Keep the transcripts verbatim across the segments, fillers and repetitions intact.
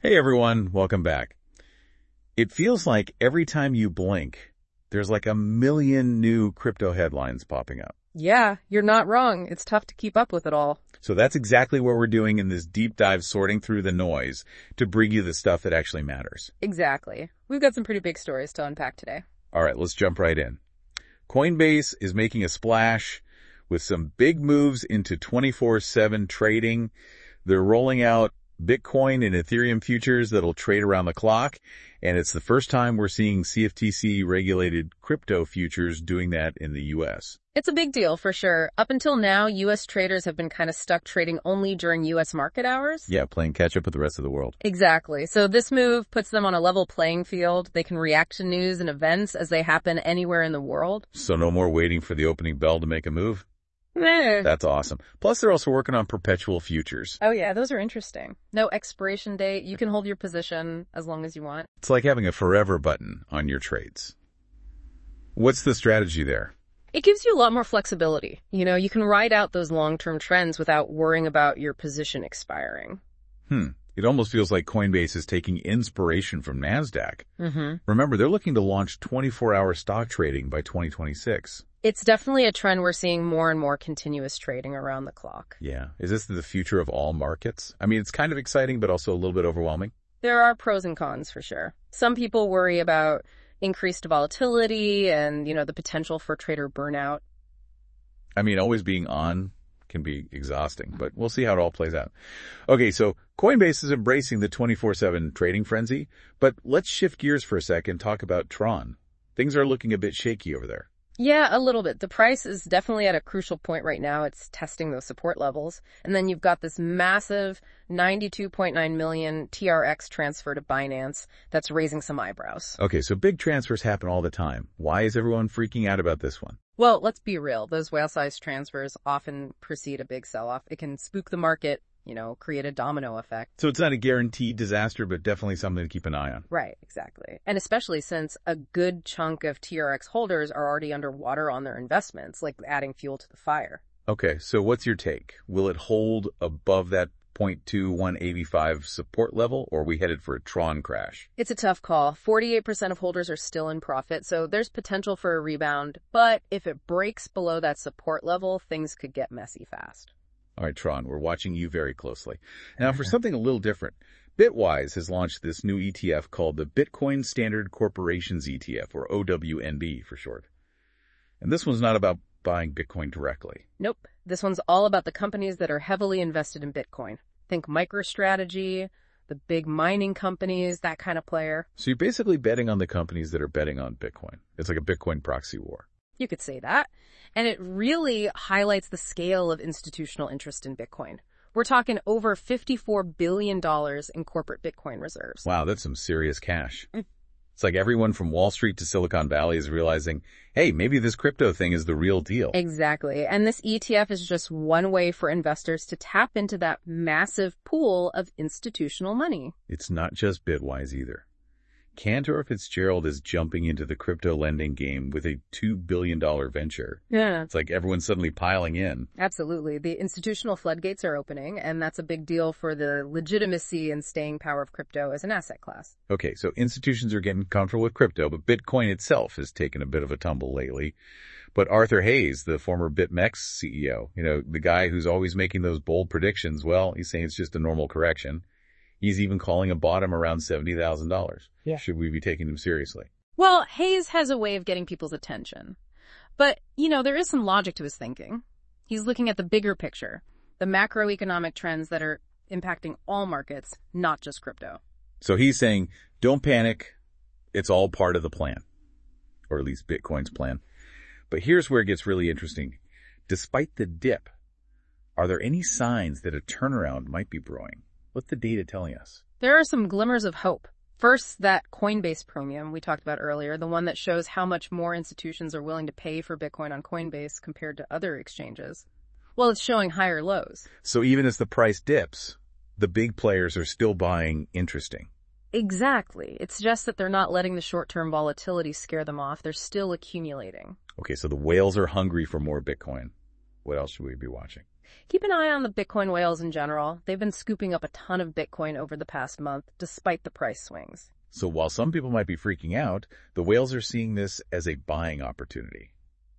Hey everyone, welcome back. It feels like every time you blink, there's like a million new crypto headlines popping up. Yeah, you're not wrong. It's tough to keep up with it all. So that's exactly what we're doing in this deep dive, sorting through the noise to bring you the stuff that actually matters. Exactly. We've got some pretty big stories to unpack today. All right, let's jump right in. Coinbase is making a splash with some big moves into twenty-four seven trading. They're rolling out Bitcoin and Ethereum futures that'll trade around the clock, and it's the first time we're seeing C F T C-regulated crypto futures doing that in the U S. It's a big deal for sure. Up until now, U S traders have been kind of stuck trading only during U S market hours. Yeah, playing catch-up with the rest of the world. Exactly. So this move puts them on a level playing field. They can react to news and events as they happen anywhere in the world. So no more waiting for the opening bell to make a move? Eh. That's awesome. Plus, they're also working on perpetual futures. Oh yeah, those are interesting. No expiration date. You can hold your position as long as you want. It's like having a forever button on your trades. What's the strategy there? It gives you a lot more flexibility. You know, you can ride out those long-term trends without worrying about your position expiring. Hmm. It almost feels like Coinbase is taking inspiration from NASDAQ. Mm-hmm. Remember, they're looking to launch twenty-four hour stock trading by twenty twenty-six. It's definitely a trend we're seeing more and more continuous trading around the clock. Yeah. Is this the future of all markets? I mean, it's kind of exciting, but also a little bit overwhelming. There are pros and cons for sure. Some people worry about increased volatility and, you know, the potential for trader burnout. I mean, always being on can be exhausting, but we'll see how it all plays out. Okay, so Coinbase is embracing the twenty-four seven trading frenzy, but let's shift gears for a second and talk about Tron. Things are looking a bit shaky over there. Yeah, a little bit. The price is definitely at a crucial point right now. It's testing those support levels. And then you've got this massive ninety-two point nine million T R X transfer to Binance that's raising some eyebrows. Okay, so big transfers happen all the time. Why is everyone freaking out about this one? Well, let's be real. Those whale-sized transfers often precede a big sell-off. It can spook the market, you know, create a domino effect. So it's not a guaranteed disaster, but definitely something to keep an eye on. Right, exactly. And especially since a good chunk of T R X holders are already underwater on their investments, like adding fuel to the fire. Okay, so what's your take? Will it hold above that zero point two one eight five support level, or are we headed for a Tron crash? It's a tough call. forty-eight percent of holders are still in profit, so there's potential for a rebound. But if it breaks below that support level, things could get messy fast. All right, Tron, we're watching you very closely. Now, for something a little different, Bitwise has launched this new E T F called the Bitcoin Standard Corporations E T F, or O W N B for short. And this one's not about buying Bitcoin directly. Nope. This one's all about the companies that are heavily invested in Bitcoin. Think MicroStrategy, the big mining companies, that kind of player. So you're basically betting on the companies that are betting on Bitcoin. It's like a Bitcoin proxy war. You could say that. And it really highlights the scale of institutional interest in Bitcoin. We're talking over fifty-four billion dollars in corporate Bitcoin reserves. Wow, that's some serious cash. Mm. It's like everyone from Wall Street to Silicon Valley is realizing, hey, maybe this crypto thing is the real deal. Exactly. And this E T F is just one way for investors to tap into that massive pool of institutional money. It's not just Bitwise either. Cantor Fitzgerald is jumping into the crypto lending game with a two billion dollars venture. Yeah. It's like everyone's suddenly piling in. Absolutely. The institutional floodgates are opening, and that's a big deal for the legitimacy and staying power of crypto as an asset class. Okay, so institutions are getting comfortable with crypto, but Bitcoin itself has taken a bit of a tumble lately. But Arthur Hayes, the former BitMEX C E O, you know, the guy who's always making those bold predictions, well, he's saying it's just a normal correction. He's even calling a bottom around seventy thousand dollars. Yeah. Should we be taking him seriously? Well, Hayes has a way of getting people's attention. But, you know, there is some logic to his thinking. He's looking at the bigger picture, the macroeconomic trends that are impacting all markets, not just crypto. So he's saying, don't panic. It's all part of the plan. Or at least Bitcoin's plan. But here's where it gets really interesting. Despite the dip, are there any signs that a turnaround might be brewing? What's the data telling us? There are some glimmers of hope. First, that Coinbase premium we talked about earlier, the one that shows how much more institutions are willing to pay for Bitcoin on Coinbase compared to other exchanges. Well, it's showing higher lows. So even as the price dips, the big players are still buying interesting. Exactly. It's just that they're not letting the short-term volatility scare them off. They're still accumulating. Okay, so the whales are hungry for more Bitcoin. What else should we be watching? Keep an eye on the Bitcoin whales in general. They've been scooping up a ton of Bitcoin over the past month, despite the price swings. So while some people might be freaking out, the whales are seeing this as a buying opportunity.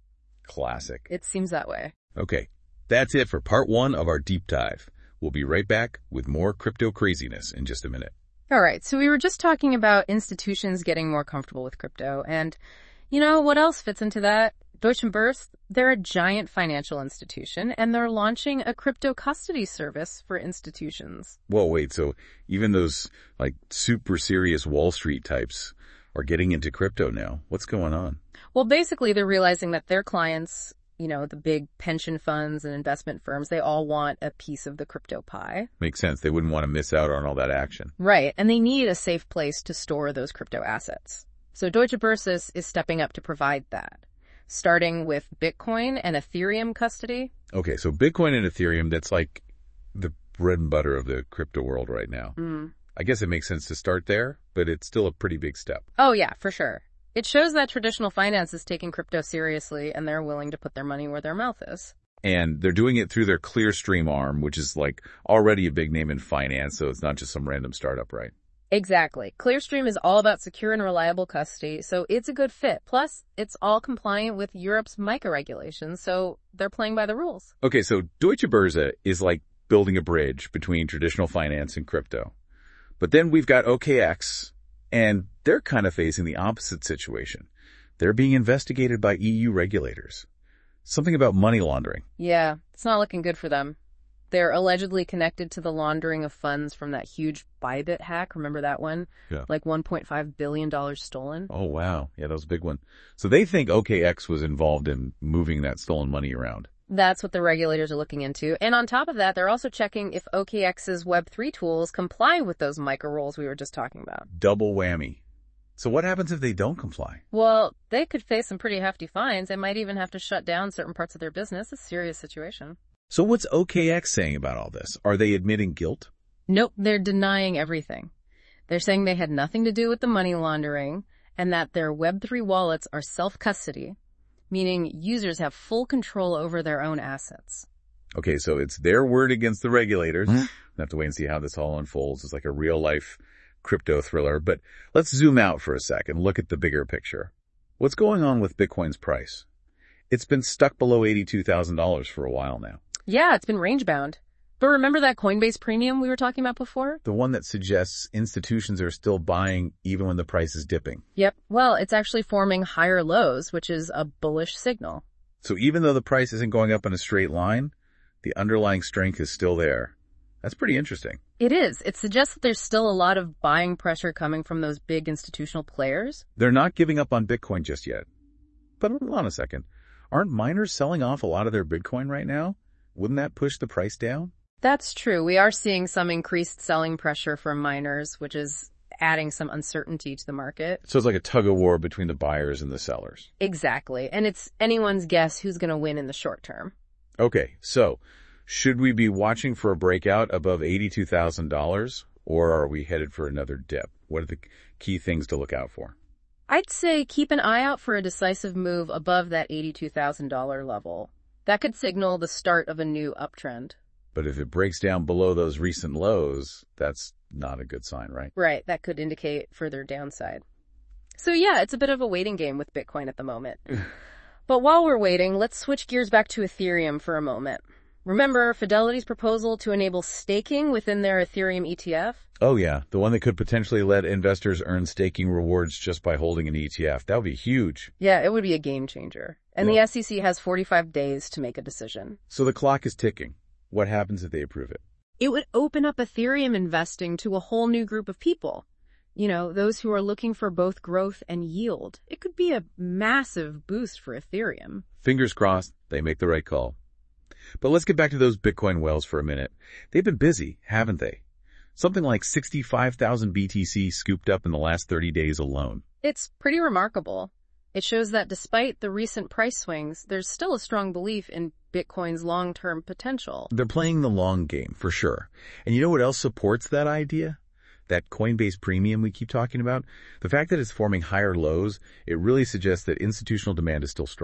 Classic. It seems that way. Okay, that's it for part one of our deep dive. We'll be right back with more crypto craziness in just a minute. All right, so we were just talking about institutions getting more comfortable with crypto, and you know what else fits into that? Deutsche Börse, they're a giant financial institution, and they're launching a crypto custody service for institutions. Whoa, wait, so even those, like, super serious Wall Street types are getting into crypto now. What's going on? Well, basically, they're realizing that their clients, you know, the big pension funds and investment firms, they all want a piece of the crypto pie. Makes sense. They wouldn't want to miss out on all that action. Right, and they need a safe place to store those crypto assets. So Deutsche Börse is stepping up to provide that, starting with Bitcoin and Ethereum custody. Okay, so Bitcoin and Ethereum, that's like the bread and butter of the crypto world right now. Mm. I guess it makes sense to start there, but it's still a pretty big step. Oh yeah, for sure. It shows that traditional finance is taking crypto seriously and they're willing to put their money where their mouth is. And they're doing it through their Clearstream arm, which is like already a big name in finance, so it's not just some random startup, right? Exactly. Clearstream is all about secure and reliable custody, so it's a good fit. Plus, it's all compliant with Europe's MiCA regulations, so they're playing by the rules. Okay, so Deutsche Börse is like building a bridge between traditional finance and crypto. But then we've got O K X, and they're kind of facing the opposite situation. They're being investigated by E U regulators. Something about money laundering. Yeah, it's not looking good for them. They're allegedly connected to the laundering of funds from that huge Bybit hack. Remember that one? Yeah. Like one point five billion dollars stolen. Oh, wow. Yeah, that was a big one. So they think O K X was involved in moving that stolen money around. That's what the regulators are looking into. And on top of that, they're also checking if O K X's Web three tools comply with those MiCA rules we were just talking about. Double whammy. So what happens if they don't comply? Well, they could face some pretty hefty fines. They might even have to shut down certain parts of their business. It's a serious situation. So what's O K X saying about all this? Are they admitting guilt? Nope, they're denying everything. They're saying they had nothing to do with the money laundering and that their Web three wallets are self-custody, meaning users have full control over their own assets. Okay, so it's their word against the regulators. We'll have to wait and see how this all unfolds. It's like a real-life crypto thriller. But let's zoom out for a sec and look at the bigger picture. What's going on with Bitcoin's price? It's been stuck below eighty-two thousand dollars for a while now. Yeah, it's been range-bound. But remember that Coinbase premium we were talking about before? The one that suggests institutions are still buying even when the price is dipping. Yep. Well, it's actually forming higher lows, which is a bullish signal. So even though the price isn't going up in a straight line, the underlying strength is still there. That's pretty interesting. It is. It suggests that there's still a lot of buying pressure coming from those big institutional players. They're not giving up on Bitcoin just yet. But hold on a second. Aren't miners selling off a lot of their Bitcoin right now? Wouldn't that push the price down? That's true. We are seeing some increased selling pressure from miners, which is adding some uncertainty to the market. So it's like a tug of war between the buyers and the sellers. Exactly. And it's anyone's guess who's going to win in the short term. Okay, so should we be watching for a breakout above eighty-two thousand dollars, or are we headed for another dip? What are the key things to look out for? I'd say keep an eye out for a decisive move above that eighty-two thousand dollars level. That could signal the start of a new uptrend. But if it breaks down below those recent lows, that's not a good sign, right? Right, that could indicate further downside. So yeah, it's a bit of a waiting game with Bitcoin at the moment. But while we're waiting, let's switch gears back to Ethereum for a moment. Remember Fidelity's proposal to enable staking within their Ethereum E T F? Oh yeah, the one that could potentially let investors earn staking rewards just by holding an E T F. That would be huge. Yeah, it would be a game changer. And yeah. The S E C has forty-five days to make a decision. So the clock is ticking. What happens if they approve it? It would open up Ethereum investing to a whole new group of people. You know, those who are looking for both growth and yield. It could be a massive boost for Ethereum. Fingers crossed they make the right call. But let's get back to those Bitcoin whales for a minute. They've been busy, haven't they? Something like sixty-five thousand B T C scooped up in the last thirty days alone. It's pretty remarkable. It shows that despite the recent price swings, there's still a strong belief in Bitcoin's long-term potential. They're playing the long game, for sure. And you know what else supports that idea? That Coinbase premium we keep talking about? The fact that it's forming higher lows, it really suggests that institutional demand is still strong.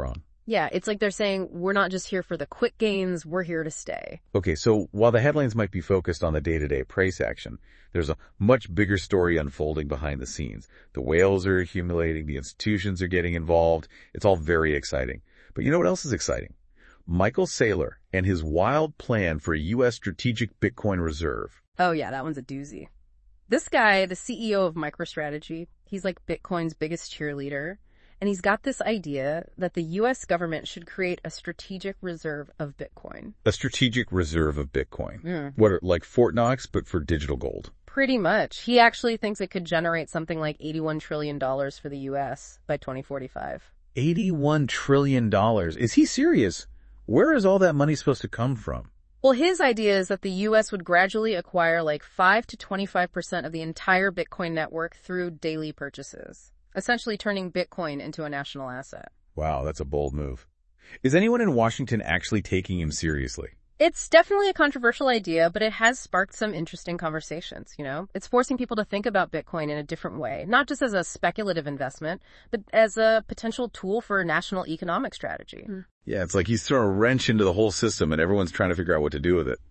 Yeah, it's like they're saying, we're not just here for the quick gains, we're here to stay. Okay, so while the headlines might be focused on the day-to-day price action, there's a much bigger story unfolding behind the scenes. The whales are accumulating, the institutions are getting involved. It's all very exciting. But you know what else is exciting? Michael Saylor and his wild plan for a U S strategic Bitcoin reserve. Oh yeah, that one's a doozy. This guy, the C E O of MicroStrategy, he's like Bitcoin's biggest cheerleader. And he's got this idea that the U S government should create a strategic reserve of Bitcoin. A strategic reserve of Bitcoin. Mm. What, are, like Fort Knox, but for digital gold? Pretty much. He actually thinks it could generate something like eighty-one trillion dollars for the U S by twenty forty-five. eighty-one trillion dollars. Is he serious? Where is all that money supposed to come from? Well, his idea is that the U S would gradually acquire like five to twenty-five percent of the entire Bitcoin network through daily purchases, essentially turning Bitcoin into a national asset. Wow, that's a bold move. Is anyone in Washington actually taking him seriously? It's definitely a controversial idea, but it has sparked some interesting conversations, you know? It's forcing people to think about Bitcoin in a different way, not just as a speculative investment, but as a potential tool for a national economic strategy. Mm. Yeah, it's like he's throwing a wrench into the whole system and everyone's trying to figure out what to do with it.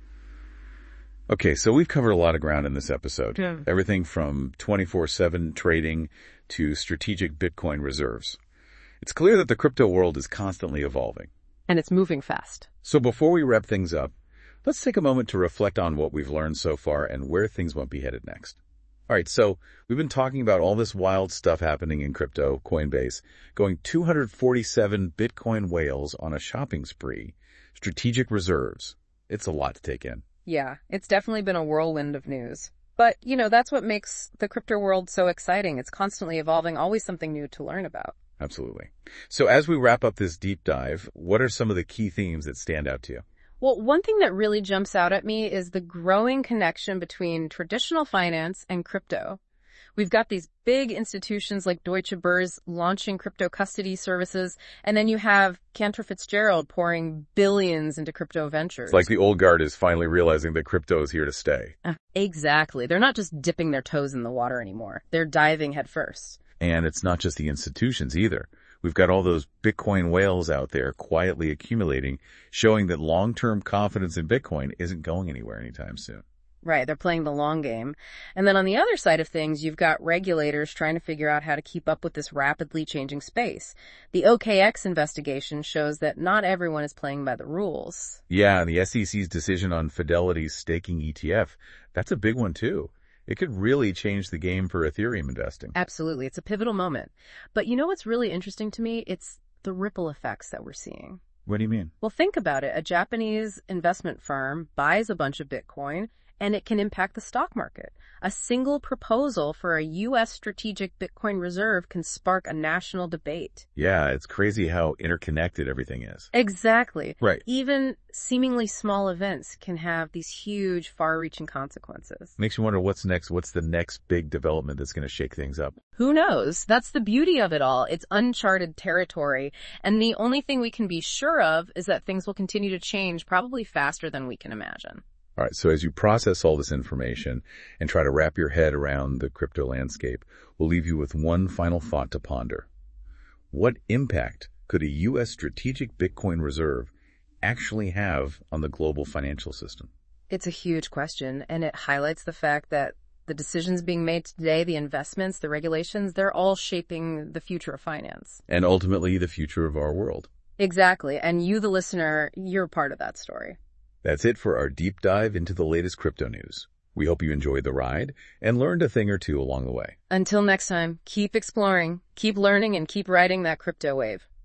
Okay, so we've covered a lot of ground in this episode. Yeah. Everything from twenty-four seven trading to strategic Bitcoin reserves. It's clear that the crypto world is constantly evolving. And it's moving fast. So before we wrap things up, let's take a moment to reflect on what we've learned so far and where things might be headed next. All right, so we've been talking about all this wild stuff happening in crypto, Coinbase, going two hundred forty-seven Bitcoin whales on a shopping spree, strategic reserves. It's a lot to take in. Yeah, it's definitely been a whirlwind of news. But, you know, that's what makes the crypto world so exciting. It's constantly evolving, always something new to learn about. Absolutely. So as we wrap up this deep dive, what are some of the key themes that stand out to you? Well, one thing that really jumps out at me is the growing connection between traditional finance and crypto. We've got these big institutions like Deutsche Börse launching crypto custody services, and then you have Cantor Fitzgerald pouring billions into crypto ventures. It's like the old guard is finally realizing that crypto is here to stay. Uh, exactly. They're not just dipping their toes in the water anymore. They're diving headfirst. And it's not just the institutions either. We've got all those Bitcoin whales out there quietly accumulating, showing that long-term confidence in Bitcoin isn't going anywhere anytime soon. Right, they're playing the long game. And then on the other side of things, you've got regulators trying to figure out how to keep up with this rapidly changing space. The O K X investigation shows that not everyone is playing by the rules. Yeah, and the S E C's decision on Fidelity's staking E T F, that's a big one too. It could really change the game for Ethereum investing. Absolutely. It's a pivotal moment. But you know what's really interesting to me? It's the ripple effects that we're seeing. What do you mean? Well, think about it. A Japanese investment firm buys a bunch of Bitcoin, and it can impact the stock market. A single proposal for a U S strategic Bitcoin reserve can spark a national debate. Yeah, it's crazy how interconnected everything is. Exactly. Right. Even seemingly small events can have these huge, far-reaching consequences. Makes you wonder what's next. What's the next big development that's going to shake things up? Who knows? That's the beauty of it all. It's uncharted territory. And the only thing we can be sure of is that things will continue to change probably faster than we can imagine. All right, so as you process all this information and try to wrap your head around the crypto landscape, we'll leave you with one final thought to ponder. What impact could a U S strategic Bitcoin reserve actually have on the global financial system? It's a huge question, and it highlights the fact that the decisions being made today, the investments, the regulations, they're all shaping the future of finance. And ultimately, the future of our world. Exactly, and you, the listener, you're part of that story. That's it for our deep dive into the latest crypto news. We hope you enjoyed the ride and learned a thing or two along the way. Until next time, keep exploring, keep learning, and keep riding that crypto wave.